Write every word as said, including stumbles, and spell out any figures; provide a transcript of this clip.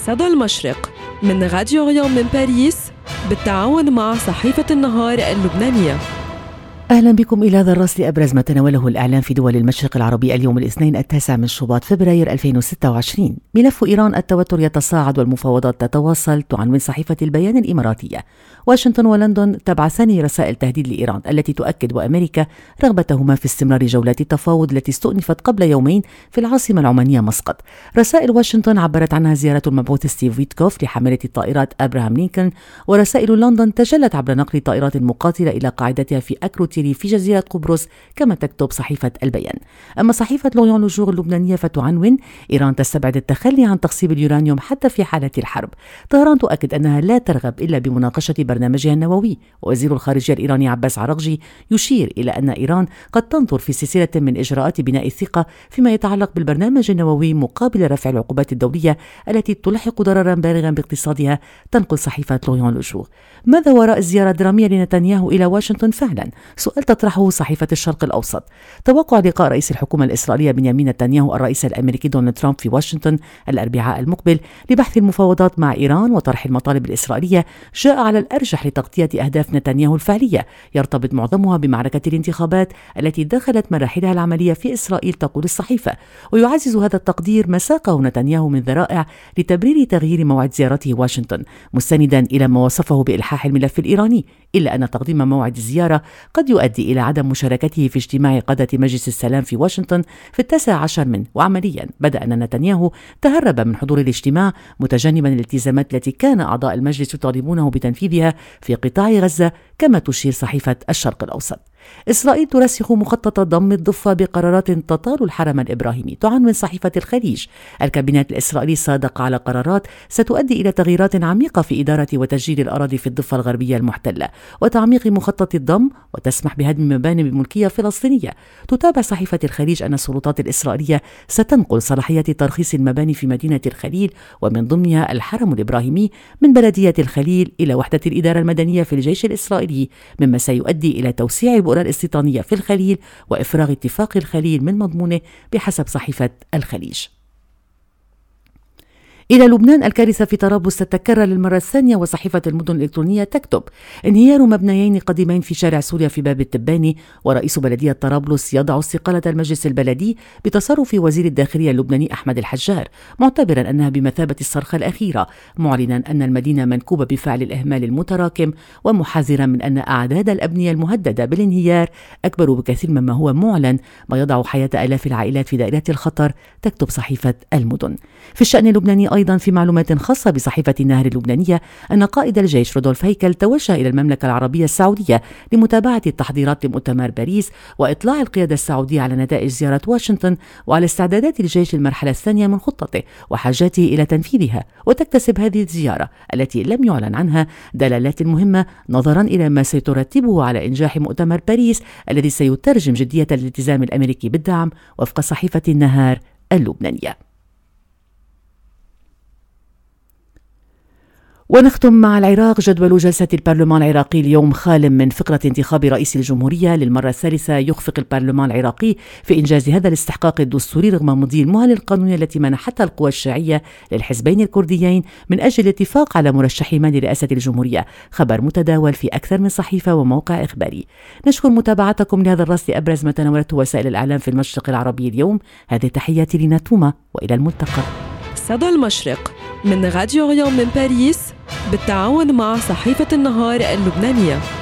صدى المشرق من راديو غيوم من باريس بالتعاون مع صحيفة النهار اللبنانية. أهلا بكم إلى هذا الرأس لأبرز ما تناوله الإعلام في دول المشرق العربي اليوم الاثنين التاسع من شباط فبراير ألفين وستة وعشرين. ملف إيران التوتر يتصاعد والمفاوضات تتواصل، تعنون صحيفة البيان الإماراتية: واشنطن ولندن تبعثان رسائل تهديد لإيران التي تؤكد وأمريكا رغبتهما في استمرار جولات التفاوض التي استؤنفت قبل يومين في العاصمة العمانية مسقط. رسائل واشنطن عبرت عنها زيارة المبعوث ستيف ويتكوف لحاملة الطائرات أبراهام لينكولن، ورسائل لندن تجلت عبر نقل طائرات مقاتلة إلى قاعدتها في أكروتيري في جزيرة قبرص كما تكتب صحيفة البيان. أما صحيفة لوريان لوجور اللبنانية فتعنون: إيران تستبعد التخلي عن تخصيب اليورانيوم حتى في حالة الحرب. طهران تؤكد أنها لا ترغب إلا بمناقشة برنامجها النووي. ووزير الخارجية الإيراني عباس عراقجي يشير إلى أن إيران قد تنظر في سلسلة من إجراءات بناء الثقة فيما يتعلق بالبرنامج النووي مقابل رفع العقوبات الدولية التي تلحق ضررا بالغا باقتصادها. تنقل صحيفة لوريان لوجور: ماذا وراء الزيارة الدرامية لنتنياهو إلى واشنطن فعلا؟ سؤال تطرحه صحيفة الشرق الأوسط. توقع لقاء رئيس الحكومة الإسرائيلية بنيامين نتنياهو الرئيس الأمريكي دونالد ترامب في واشنطن الأربعاء المقبل لبحث المفاوضات مع إيران وطرح المطالب الإسرائيلية جاء على الأرجح لتغطية أهداف نتنياهو الفعلية، يرتبط معظمها بمعركة الانتخابات التي دخلت مراحلها العملية في إسرائيل، تقول الصحيفة. ويعزز هذا التقدير مساقه نتنياهو من ذرائع لتبرير تغيير موعد زيارته واشنطن، مستندا إلى ما وصفه بإلحاح الملف الإيراني، إلا أن تقديم موعد الزيارة قد يؤدي إلى عدم مشاركته في اجتماع قادة مجلس السلام في واشنطن في التاسع عشر منه. وعمليا بدأ أن نتنياهو تهرب من حضور الاجتماع متجنبا الالتزامات التي كان أعضاء المجلس يطالبونه بتنفيذها في قطاع غزة، كما تشير صحيفة الشرق الأوسط. إسرائيل ترسخ مخطط ضم الضفة بقرارات تطال الحرم الإبراهيمي. تعنون صحيفة الخليج: الكابينت الإسرائيلي صادق على قرارات ستؤدي إلى تغييرات عميقة في إدارة وتسجيل الأراضي في الضفة الغربية المحتلة وتعميق مخطط الضم، وتسمح بهدم مباني بملكية فلسطينية. تتابع صحيفة الخليج أن السلطات الإسرائيلية ستنقل صلاحية ترخيص المباني في مدينة الخليل ومن ضمنها الحرم الإبراهيمي من بلدية الخليل إلى وحدة الإدارة المدنية في الجيش الإسرائيلي، مما سيؤدي إلى توسيع البؤرة الاستيطانية في الخليل وإفراغ اتفاق الخليل من مضمونه بحسب صحيفة الخليج. إلى لبنان: الكارثة في طرابلس تتكرر للمرة الثانية، وصحيفة المدن الإلكترونية تكتب: انهيار مبنيين قديمين في شارع سوريا في باب التباني، ورئيس بلدية طرابلس يضع استقالة المجلس البلدي بتصرف وزير الداخلية اللبناني أحمد الحجار، معتبرا أنها بمثابة الصرخة الأخيرة، معلنا أن المدينة منكوبة بفعل الإهمال المتراكم، ومحذرا من أن أعداد الأبنية المهددة بالانهيار أكبر بكثير مما هو معلن، ما يضع حياة آلاف العائلات في دائرة الخطر. تكتب صحيفة المدن. في الشأن اللبناني أيضا، في معلومات خاصة بصحيفة النهر اللبنانية، أن قائد الجيش رودولف هيكل توجه إلى المملكة العربية السعودية لمتابعة التحضيرات لمؤتمر باريس وإطلاع القيادة السعودية على نتائج زيارة واشنطن وعلى استعدادات الجيش للمرحلة الثانية من خطته وحاجاته إلى تنفيذها. وتكتسب هذه الزيارة التي لم يعلن عنها دلالات مهمة نظرا إلى ما سيترتبه على إنجاح مؤتمر باريس الذي سيترجم جدية الالتزام الأمريكي بالدعم، وفق صحيفة النهار اللبنانية. ونختم مع العراق. جدول جلسة البرلمان العراقي اليوم خال من فقرة انتخاب رئيس الجمهورية. للمرة الثالثة يخفق البرلمان العراقي في إنجاز هذا الاستحقاق الدستوري رغم مضي المهلة القانونية التي منحتها القوى الشيعية للحزبين الكرديين من أجل الاتفاق على مرشحهما لرئاسة الجمهورية. خبر متداول في أكثر من صحيفة وموقع إخباري. نشكر متابعتكم لهذا الرصد أبرز ما تناولته وسائل الإعلام في المشرق العربي اليوم. هذه تحياتي لناتوما وإلى الملتقى. صدى المشرق من راديو غيوم من باريس بالتعاون مع صحيفة النهار اللبنانية.